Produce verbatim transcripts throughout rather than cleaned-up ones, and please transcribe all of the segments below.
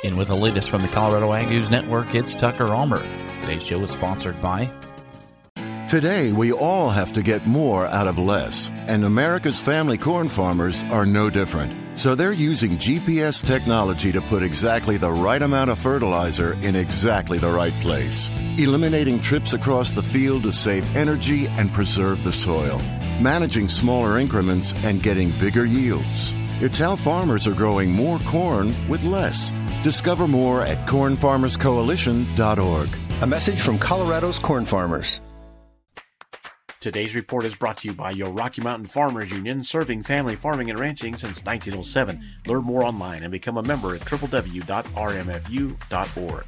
In with the latest from the Colorado Ag News Network, it's Tucker Almer. Today's show is sponsored by... Today, we all have to get more out of less, and America's family corn farmers are no different. So they're using G P S technology to put exactly the right amount of fertilizer in exactly the right place, eliminating trips across the field to save energy and preserve the soil, managing smaller increments and getting bigger yields. It's how farmers are growing more corn with less. Discover more at corn farmers coalition dot org. A message from Colorado's corn farmers. Today's report is brought to you by your Rocky Mountain Farmers Union, serving family farming and ranching since nineteen oh seven. Learn more online and become a member at w w w dot r m f u dot org.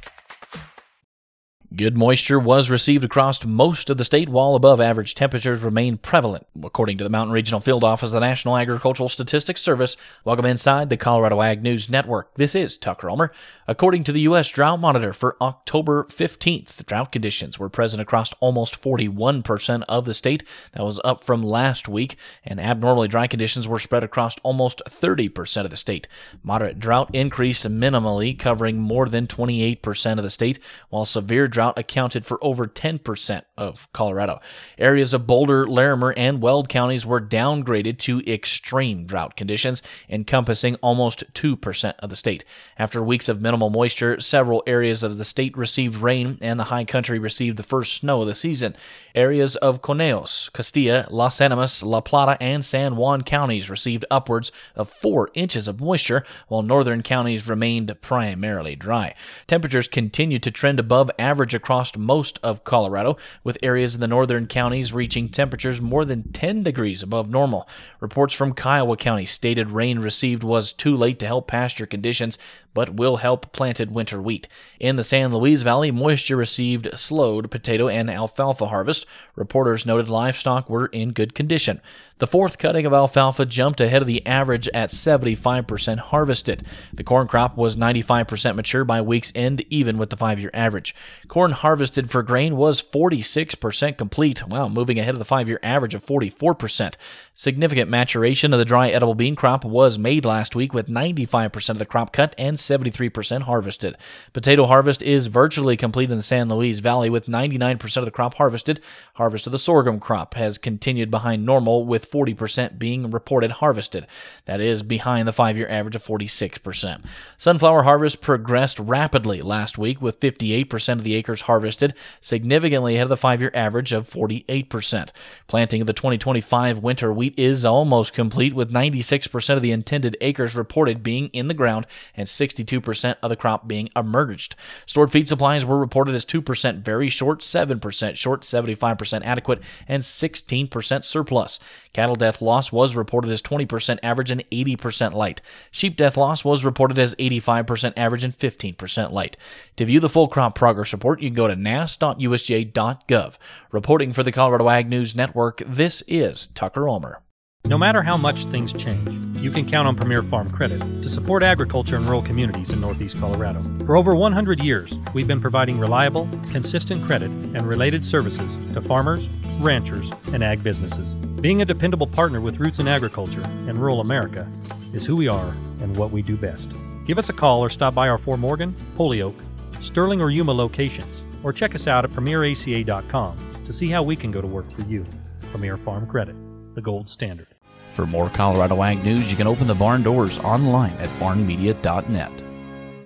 Good moisture was received across most of the state, while above average temperatures remain prevalent, according to the Mountain Regional Field Office of the National Agricultural Statistics Service. Welcome inside the Colorado Ag News Network. This is Tucker Ulmer. According to the U S Drought Monitor for October fifteenth, drought conditions were present across almost forty-one percent of the state. That was up from last week, and abnormally dry conditions were spread across almost thirty percent of the state. Moderate drought increased minimally, covering more than twenty-eight percent of the state, while severe drought Drought accounted for over ten percent of Colorado. Areas of Boulder, Larimer, and Weld counties were downgraded to extreme drought conditions, encompassing almost two percent of the state. After weeks of minimal moisture, several areas of the state received rain, and the high country received the first snow of the season. Areas of Conejos, Castilla, Las Animas, La Plata, and San Juan counties received upwards of four inches of moisture, while northern counties remained primarily dry. Temperatures continued to trend above average across most of Colorado, with areas in the northern counties reaching temperatures more than ten degrees above normal. Reports from Kiowa County stated rain received was too late to help pasture conditions, but will help planted winter wheat. In the San Luis Valley, moisture received slowed potato and alfalfa harvest. Reporters noted livestock were in good condition. The fourth cutting of alfalfa jumped ahead of the average at seventy-five percent harvested. The corn crop was ninety-five percent mature by week's end, even with the five-year average. Corn harvested for grain was forty-six percent complete, wow, moving ahead of the five-year average of forty-four percent. Significant maturation of the dry edible bean crop was made last week, with ninety-five percent of the crop cut and seventy-three percent harvested. Potato harvest is virtually complete in the San Luis Valley, with ninety-nine percent of the crop harvested. Harvest of the sorghum crop has continued behind normal, with forty percent being reported harvested. That is behind the five-year average of forty-six percent. Sunflower harvest progressed rapidly last week, with fifty-eight percent of the acres harvested, significantly ahead of the five-year average of forty-eight percent. Planting of the twenty twenty-five winter wheat is almost complete, with ninety-six percent of the intended acres reported being in the ground and sixty-two percent of the crop being emerged. Stored feed supplies were reported as two percent very short, seven percent short, seventy-five percent adequate, and sixteen percent surplus. Cattle death loss was reported as twenty percent average and eighty percent light. Sheep death loss was reported as eighty-five percent average and fifteen percent light. To view the full crop progress report, you can go to N A S dot U S D A dot gov. Reporting for the Colorado Ag News Network, this is Tucker Ulmer. No matter how much things change, you can count on Premier Farm Credit to support agriculture in rural communities in Northeast Colorado. For over one hundred years, we've been providing reliable, consistent credit and related services to farmers, ranchers, and ag businesses. Being a dependable partner with roots in agriculture and rural America is who we are and what we do best. Give us a call or stop by our Fort Morgan, Holyoke, Sterling, or Yuma locations, or check us out at premier A C A dot com to see how we can go to work for you. Premier Farm Credit, the gold standard. For more Colorado Ag News, you can open the barn doors online at barn media dot net.